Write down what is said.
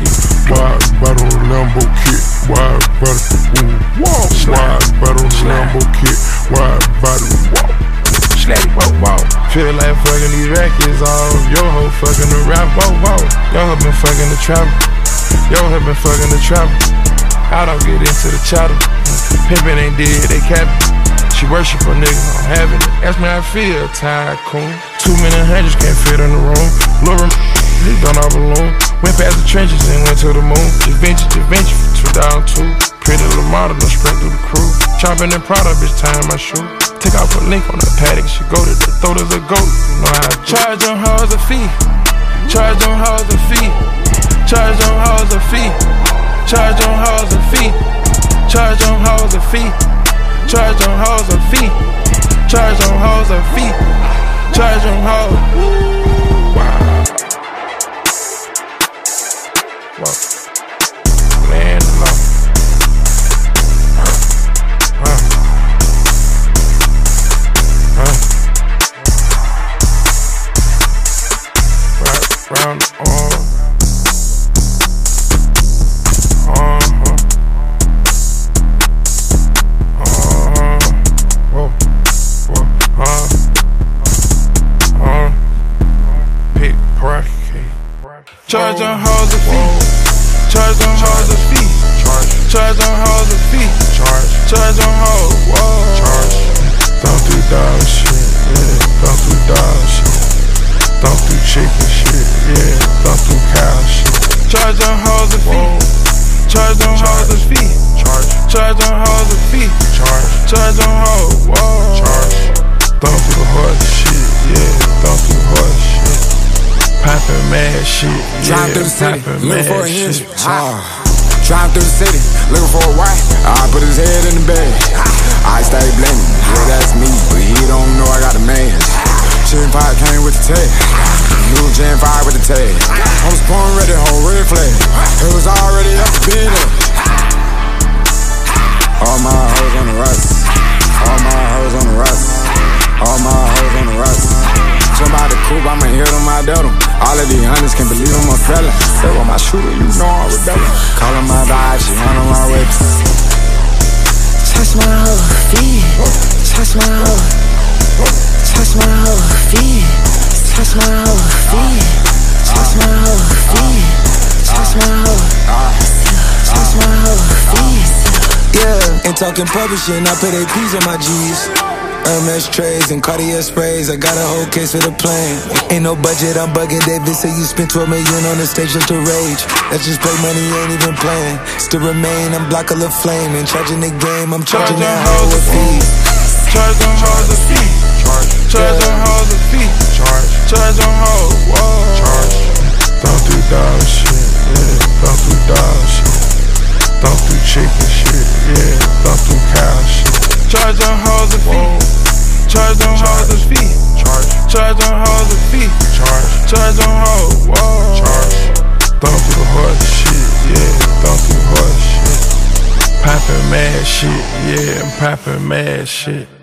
Wide bottle Lambo kit, wide bottle, wide bottle Lambo kit, wide bottle, Feel like fucking these rackets off. Yo ho fucking the rap, Yo ho been fucking the trapper. Yo ho been fucking the trapper. I don't get into the chatter. Pimpin' ain't dead, they capping. She worship a nigga, I'm having it. Ask me how I feel, tycoon. Too many hundreds can't fit in the room. Lil' he done all alone. Went past the trenches and went to the moon. Just venture for 2002. Pretty little model, done spread through the crew. Chopping and Prada, bitch, tying my shoe. Take out a link on the paddock, she go to the throat as a goat. You know how I do. Charge on hoes a fee. Charge on hoes a fee. Charge on hoes a fee. Charge on hoes a fee. Charge on hoes a fee. Charge on hoes a fee. Charge on hoes a fee. Charge on hoes. Wow. Wow. Land low. Round on. Charge on hoes a fee. Charge on hoes a fee. Charge on hoes a fee. Charge on hoes. Charge. Don't do dog shit. Yeah. Don't do dog shit. Don't do chicken shit. Yeah. Don't do cow shit. Charge on hoes a fee. Charge on hoes a fee. Charge on hoes a fee. Charge on hoes. Charge. Don't do horse shit. Yeah. Don't do horse shit. Poppin' mad shit, yeah, through the city, looking for a hinge. Driving through the city, looking for a white. I put his head in the bed. I stay blending, yeah, that's me, but he don't know I got a man. Chicken pie came with the tag. New Gen 5 with the tag. I'm spawn ready, whole red flag. It was already up to being up. All my hoes on the rust. All my hoes on the rust. All my hoes on the rust. Jump out the coupe, I'ma hit him, I dealt him. All of these hunters can't believe I'm a fella. Step on my shooter, you know I'm rebelling. Callin' my vibe, she handle my whips. Touch my whole feet. Touch my whole. Touch my whole feet. Touch my whole feet. Touch my whole feet. Touch my whole. Touch my whole feet. Yeah, ain't talking publishing, I put APs on my G's. Hermes trays and Cartier sprays, I got a whole case for the plane. Ain't no budget, I'm bugging. David say you spent 12 million on the stage just to rage. Let's just play money, ain't even playing. Still remain, I'm block a little flame. Ain't charging the game, I'm charging that hoe a fee. Charge on hoes a fee. Charge on hoes a fee. Charge on hoes. Charge. Don't do dog shit. Yeah. Don't do dog shit. Don't do chicken shit. Yeah. Don't do cow shit. Charge on hoes a fee. Charge on hoes a fee. Charge on hoes a fee. Charge on hoes. Charge. Don't do horse shit. Yeah. Don't do horse shit. Poppin' mad shit. Yeah. I'm poppin' mad shit.